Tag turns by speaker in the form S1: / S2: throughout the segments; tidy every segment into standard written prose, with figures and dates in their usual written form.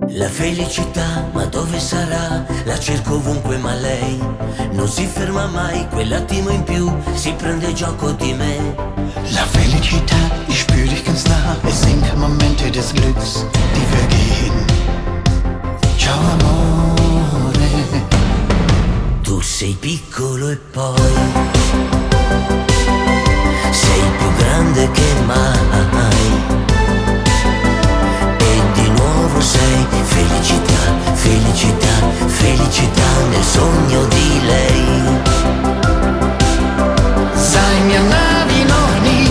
S1: La felicità, ma dove sarà? La cerco ovunque ma lei non si ferma mai, quell'attimo in più si prende gioco di me.
S2: La felicità, ich spür dich ganz nah. Es sind Momente des Glücks, die vergehen. Ciao amore.
S1: Tu sei piccolo e poi sei più grande che mai. E di nuovo sei felicità, felicità, felicità nel sogno di lei.
S2: Sei mir nah wie noch nie.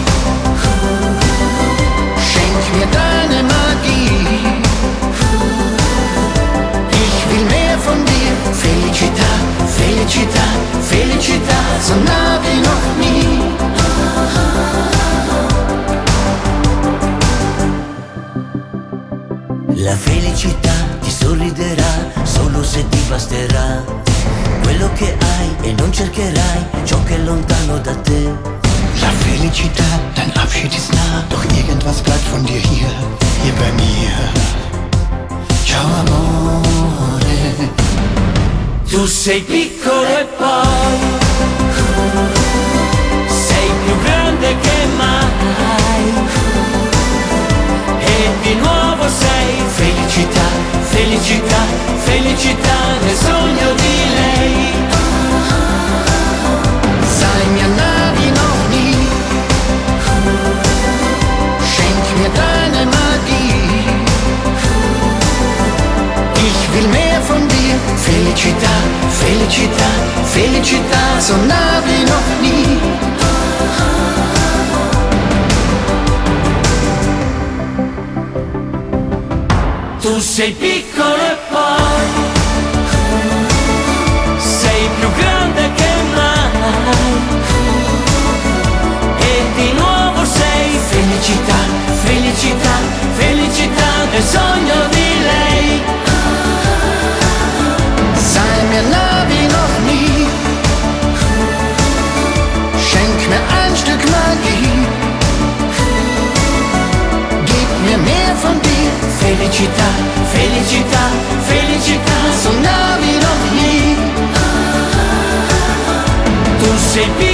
S2: Schenk mir deine Magie. Ich will mehr von dir. Felicità, felicità, felicità, so nah wie noch nie.
S1: La felicità ti sorriderà solo se ti basterà quello che hai e non cercherai ciò che è lontano da te.
S2: La Felicità, dein Abschied ist nah, doch irgendwas bleibt von dir hier bei mir. Ciao amore.
S1: Tu sei piccolo e poi sei più grande che mai. E di nuovo sei felicità, felicità, felicità nel sogno di lei.
S2: Sei mir nah wie noch nie. Schenk mir deine Magie. Ich will mehr von dir. Felicità, felicità, felicità, so nah wie noch nie.
S1: Tu sei piccolo e poi sei più grande che mai. E di nuovo sei felicità, felicità, felicità nel sogno di lei.
S2: Sei mir nah wie noch nie. Schenk mir ein Stück Magie. Gib mir mehr von dir.
S1: Felicità, felicità, felicità,
S2: So nah wie noch nie.
S1: tu sei piccolo